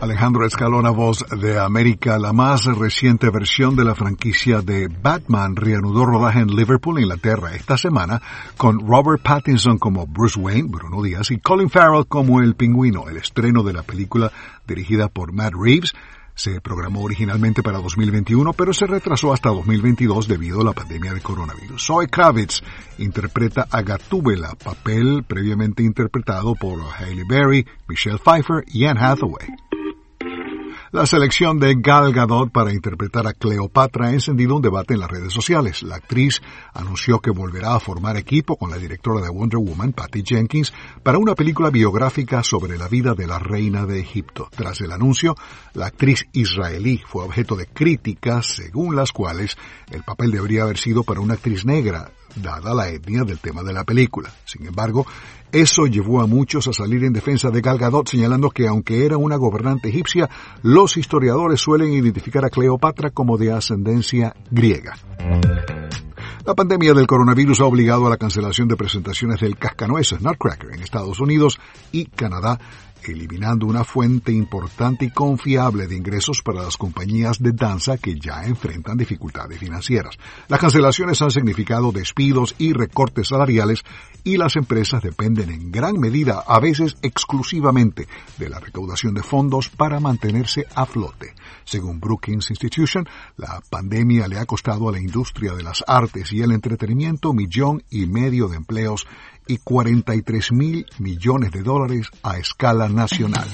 Alejandro Escalona, Voz de América. La más reciente versión de la franquicia de Batman reanudó rodaje en Liverpool, Inglaterra, esta semana, con Robert Pattinson como Bruce Wayne, Bruno Díaz, y Colin Farrell como el Pingüino. El estreno de la película, dirigida por Matt Reeves, se programó originalmente para 2021, pero se retrasó hasta 2022 debido a la pandemia de coronavirus. Zoe Kravitz interpreta a Gatúbela, papel previamente interpretado por Halle Berry, Michelle Pfeiffer y Anne Hathaway. La selección de Gal Gadot para interpretar a Cleopatra ha encendido un debate en las redes sociales. La actriz anunció que volverá a formar equipo con la directora de Wonder Woman, Patty Jenkins, para una película biográfica sobre la vida de la reina de Egipto. Tras el anuncio, la actriz israelí fue objeto de críticas, según las cuales el papel debería haber sido para una actriz negra, dada la etnia del tema de la película. Sin embargo, eso llevó a muchos a salir en defensa de Gal Gadot, señalando que aunque era una gobernante egipcia, los historiadores suelen identificar a Cleopatra como de ascendencia griega. La pandemia del coronavirus ha obligado a la cancelación de presentaciones del Cascanueces Nutcracker en Estados Unidos y Canadá, eliminando una fuente importante y confiable de ingresos para las compañías de danza que ya enfrentan dificultades financieras. Las cancelaciones han significado despidos y recortes salariales y las empresas dependen en gran medida, a veces exclusivamente, de la recaudación de fondos para mantenerse a flote. Según Brookings Institution, la pandemia le ha costado a la industria de las artes y el entretenimiento $1,5 millones de empleos y $43,000 millones a escala nacional.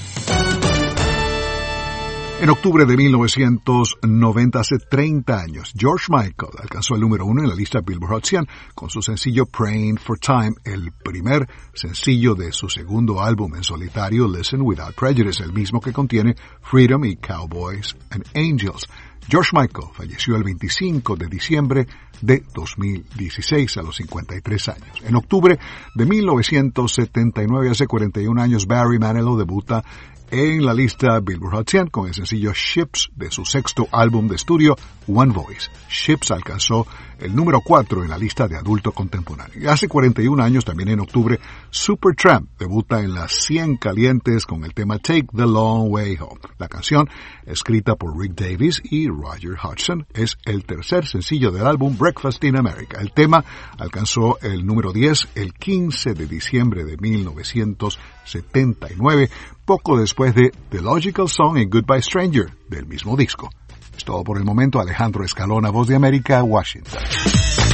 En octubre de 1990, hace 30 años, George Michael alcanzó el número 1 en la lista Billboard Hot 100 con su sencillo Praying for Time, el primer sencillo de su segundo álbum en solitario, Listen Without Prejudice, el mismo que contiene Freedom y Cowboys and Angels. George Michael falleció el 25 de diciembre de 2016 a los 53 años. En octubre de 1979, hace 41 años, Barry Manilow debuta en la lista Billboard Hot 100 con el sencillo Ships de su sexto álbum de estudio One Voice. Ships alcanzó el número 4 en la lista de adulto contemporáneo. Y hace 41 años, también en octubre, Supertramp debuta en las 100 calientes con el tema Take the Long Way Home. La canción, escrita por Rick Davies y Roger Hodgson, es el tercer sencillo del álbum Breakfast in America. El tema alcanzó el número 10 el 15 de diciembre de 1979, poco después de The Logical Song y Goodbye Stranger del mismo disco. Es todo por el momento. Alejandro Escalona, Voz de América, Washington.